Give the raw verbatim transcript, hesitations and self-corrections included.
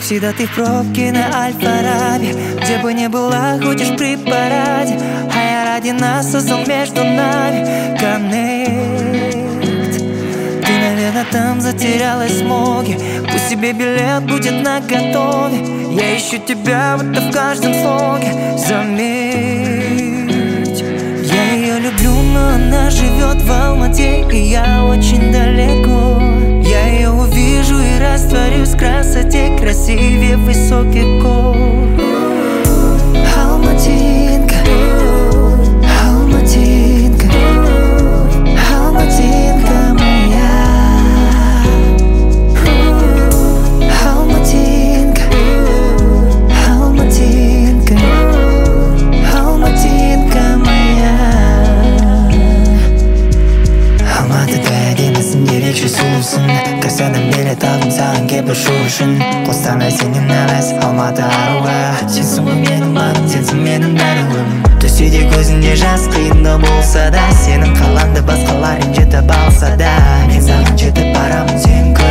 всегда ты в пробке на Аль-Фараби. Где бы ни была, ходишь при параде, а я ради нас создал между нами коннект. Ты, наверное, там затерялась в смоге, пусть тебе билет будет наготове. Я ищу тебя, будто в каждом слоге. Заметь, я ее люблю, но она живет в Алмате, и я очень далеко. Я ее увижу и растворюсь в красоте, красивее высоких гор. Алматинка, Алматинка, Алматинка моя. Алматинка, Алматинка, Алматинка моя. Алматыда әдемісің, ерекше сұлусың. Қасадан билет алдым саған келіп ұшу үшін. Қостанай сенен емес, Алматы аруы. Сенсің ғой менің бағым, сенсің менің бәрібірім. Төседе көзінде жас, қиында болса да, сенің қалаңды басқалар ренжітіп алса да, мен саған жетіп барамын, сен